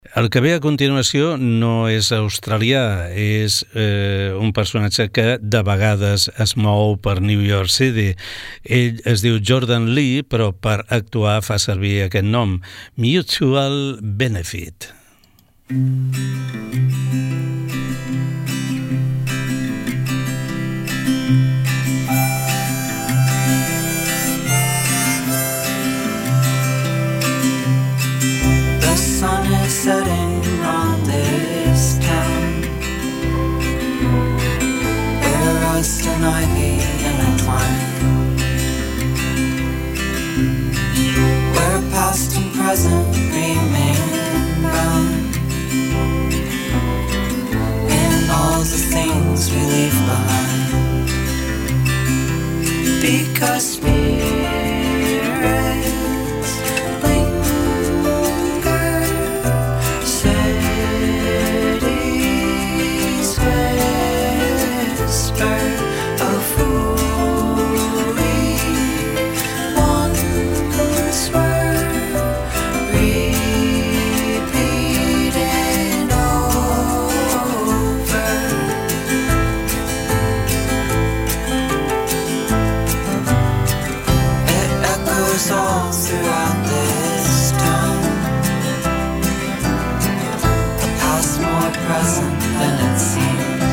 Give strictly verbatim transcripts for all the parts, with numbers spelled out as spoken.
El que ve a continuació no és australià, és eh, un personatge que de vegades es mou per New York City. Ell es diu Jordan Lee, però per actuar fa servir aquest nom, Mutual Benefit. The sun is setting on this town, where rust and ivy intertwine, where past and present remain bound in all the things we leave behind, because spirits all throughout this town, the past more present than it seems,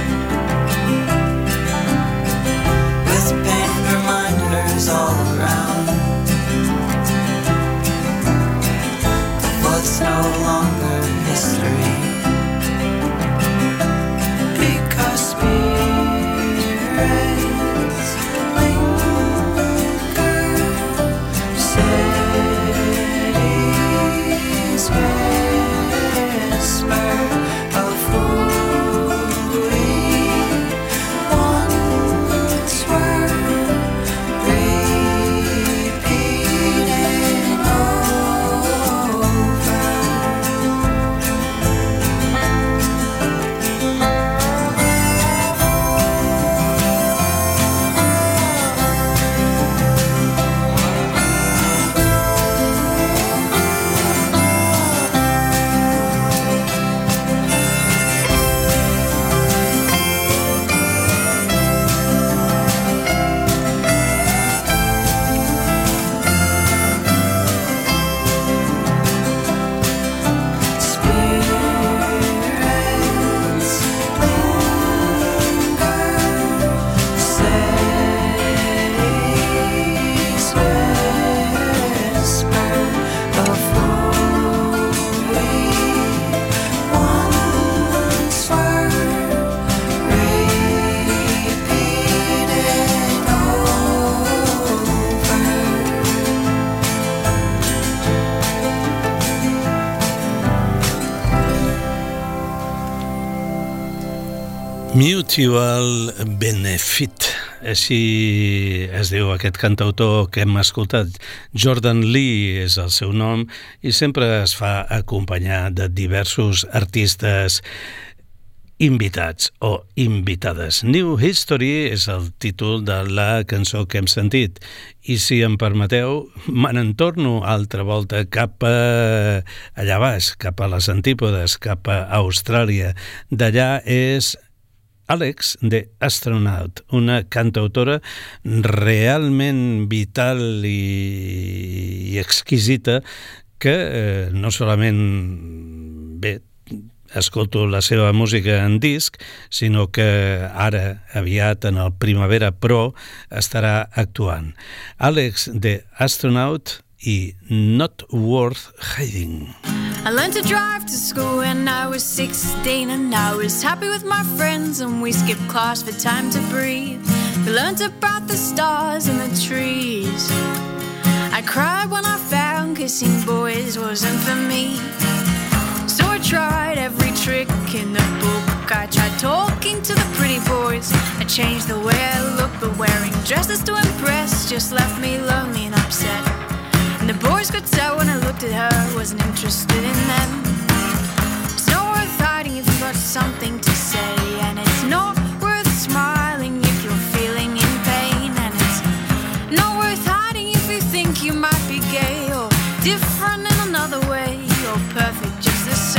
with painted reminders all around of what's no longer history, because spirits cities whisper of who we once were, repeating over. Mutual Benefit, així es diu aquest cantautor que hem escoltat. Jordan Lee és el seu nom i sempre es fa acompanyar de diversos artistes invitats o invitades. New History és el títol de la cançó que hem sentit i si em permeteu me n'entorno altra volta cap a allà baix, cap a les antípodes, cap a Austràlia. D'allà és Alex de Astronaut, una cantautora realment vital i, i exquisita que eh, no solament bé, escolto la seva música en disc, sinó que ara, aviat, en el Primavera Pro, estarà actuant. Alex de Astronaut i Not Worth Hiding. I learned to drive to school when I was sixteen, and I was happy with my friends, and we skipped class for time to breathe. We learned about the stars and the trees. I cried when I found kissing boys wasn't for me, so I tried every trick in the book. I tried talking to the pretty boys. I changed the way I look, but wearing dresses to impress just left me lonely and upset. And the boys could tell when I looked at her, wasn't interested in them. It's not worth hiding if you've got something to say, and it's not worth smiling if you're feeling in pain, and it's not worth hiding if you think you might be gay or different in another way, or perfect just the same.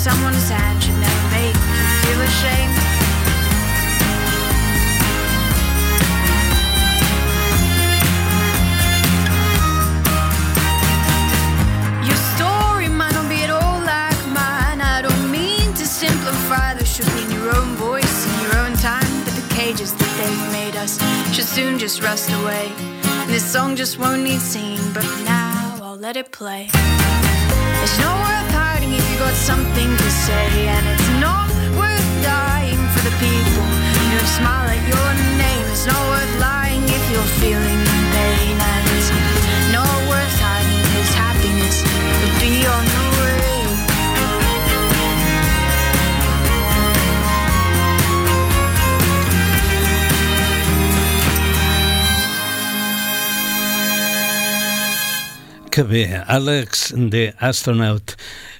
someone's hand should never make you feel ashamed. Your story might not be at all like mine. I don't mean to simplify. There should be your own voice in your own time. But the cages that they've made us should soon just rust away. And this song just won't need singing, but for now I'll let it play. It's not worth hiding if you got something to say, and it's not worth dying for the people who smile at your name. It's not worth lying if you're feeling pain, and it's not worth hiding because happiness will be on the way. Que bé, Alex the Astronaut.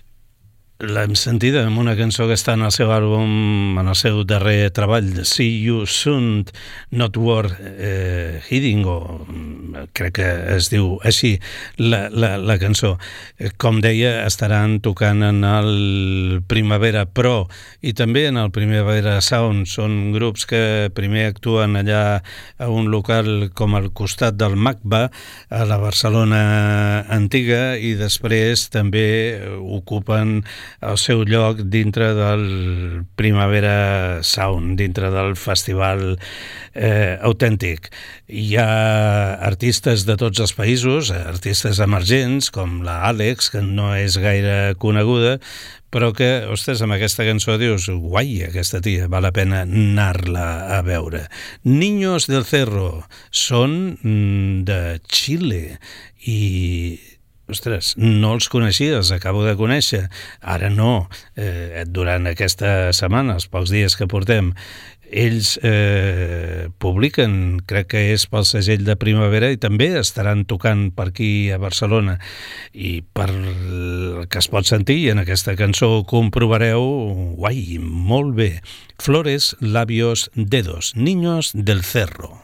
L'hem sentida amb una cançó que està en el seu àlbum, en el seu darrer treball, See You Soon, Not Worth eh, Hiding, o crec que es diu així la, la, la cançó. Com deia, estaran tocant en el Primavera Pro i també en el Primavera Sound. Són grups que primer actuen allà a un local com al costat del MACBA, a la Barcelona antiga, i després també ocupen el seu lloc dintre del Primavera Sound, dintre del festival eh, autèntic. Hi ha artistes de tots els països, artistes emergents, com la Àlex, que no és gaire coneguda, però que, ostres, amb aquesta cançó dius, guai, aquesta tia, val la pena anar-la a veure. Niños del Cerro són de Xile i... ostres, no els coneixia, els acabo de conèixer. Ara no, eh, durant aquesta setmana, els pocs dies que portem. Ells eh, publiquen, crec que és pel segell de Primavera, i també estaran tocant per aquí a Barcelona. I per el que es pot sentir, en aquesta cançó comprovareu, guai, molt bé. Flores, labios, dedos, Niños del Cerro.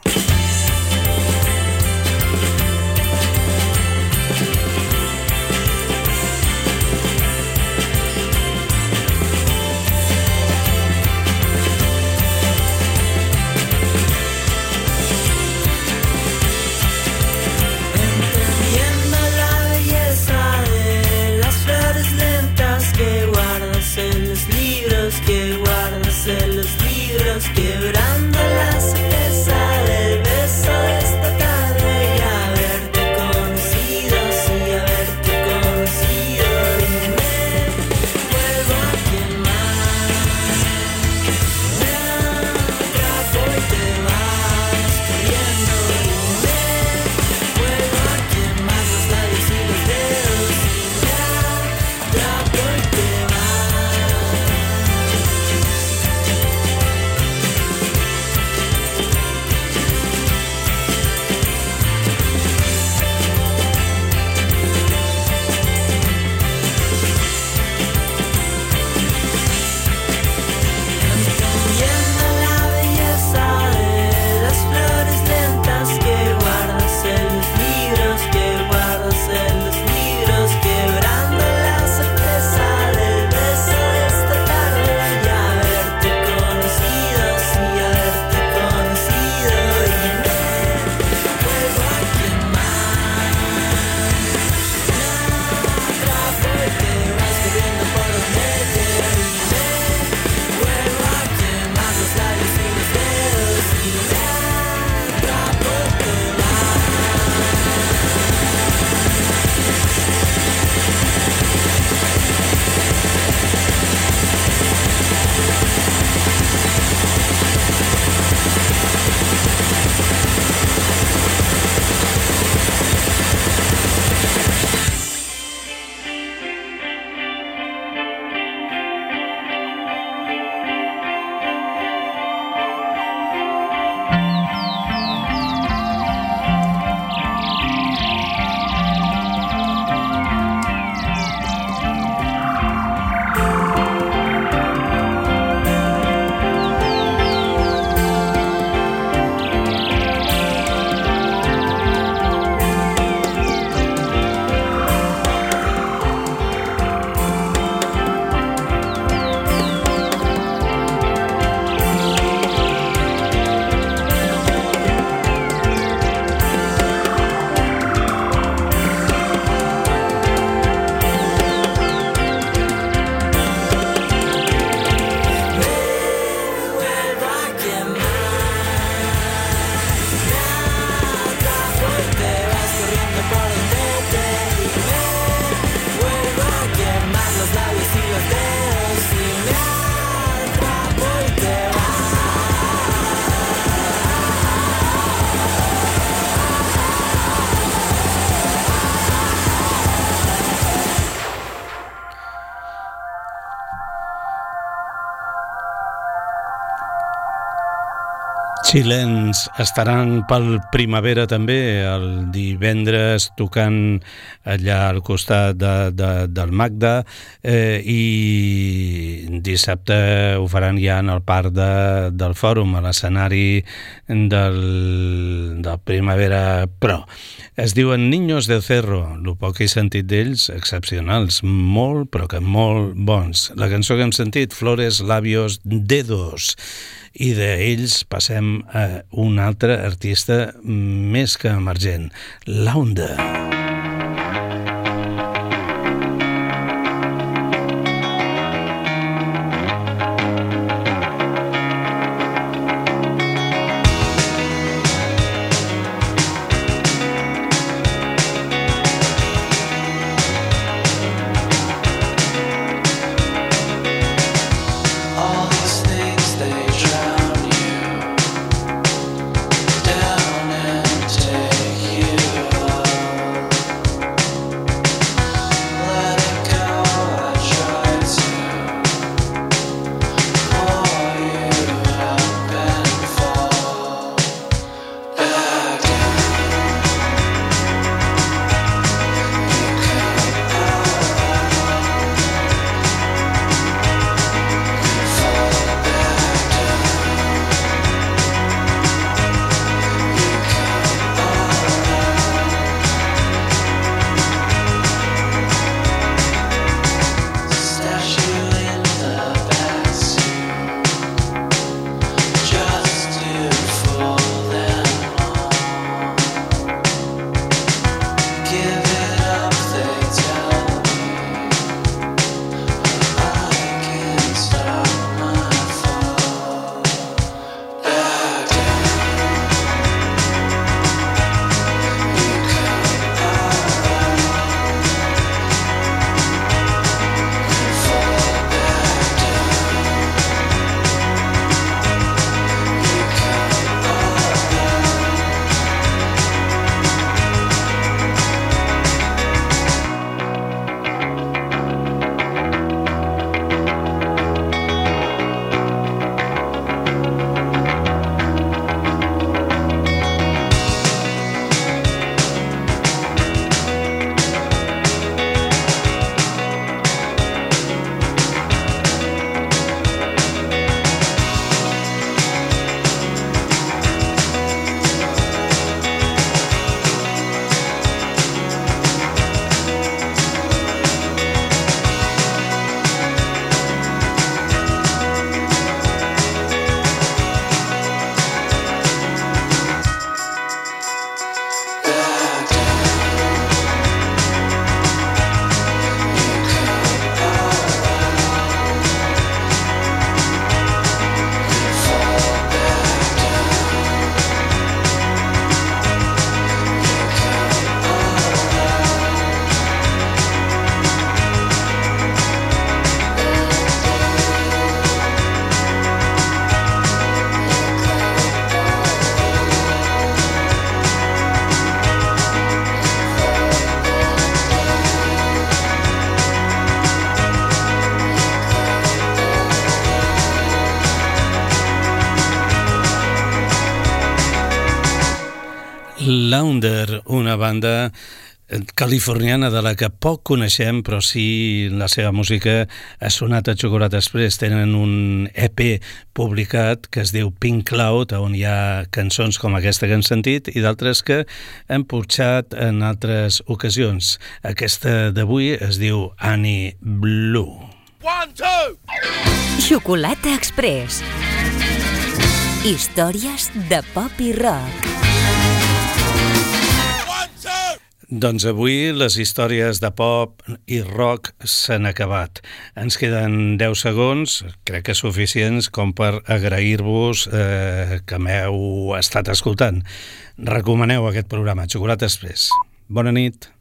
Quebrando la certeza de Xilens estaran pel Primavera també, el divendres tocant allà al costat de, de, del Magda, eh, i dissabte ho faran ja en el parc de, del Fòrum, a l'escenari del, del Primavera Pro. Es diuen Niños del Cerro, el poc que he sentit d'ells, excepcionals, molt, però que molt bons. La cançó que hem sentit, Flores, Labios, Dedos, i d'ells passem a un altre artista més que emergent, Launder. Launder, una banda californiana de la que poc coneixem, però sí la seva música ha sonat a Chocolate Express. Tenen un E P publicat que es diu Pink Cloud, on hi ha cançons com aquesta que hem sentit i d'altres que hem punxat en altres ocasions. Aquesta d'avui es diu Annie Blue. One, two! Chocolate Express. Històries de pop i rock. Doncs avui les històries de pop i rock s'han acabat. Ens queden deu segons, crec que suficients com per agrair-vos eh, que m'heu estat escoltant. Recomaneu aquest programa, Chocolate Express. Bona nit.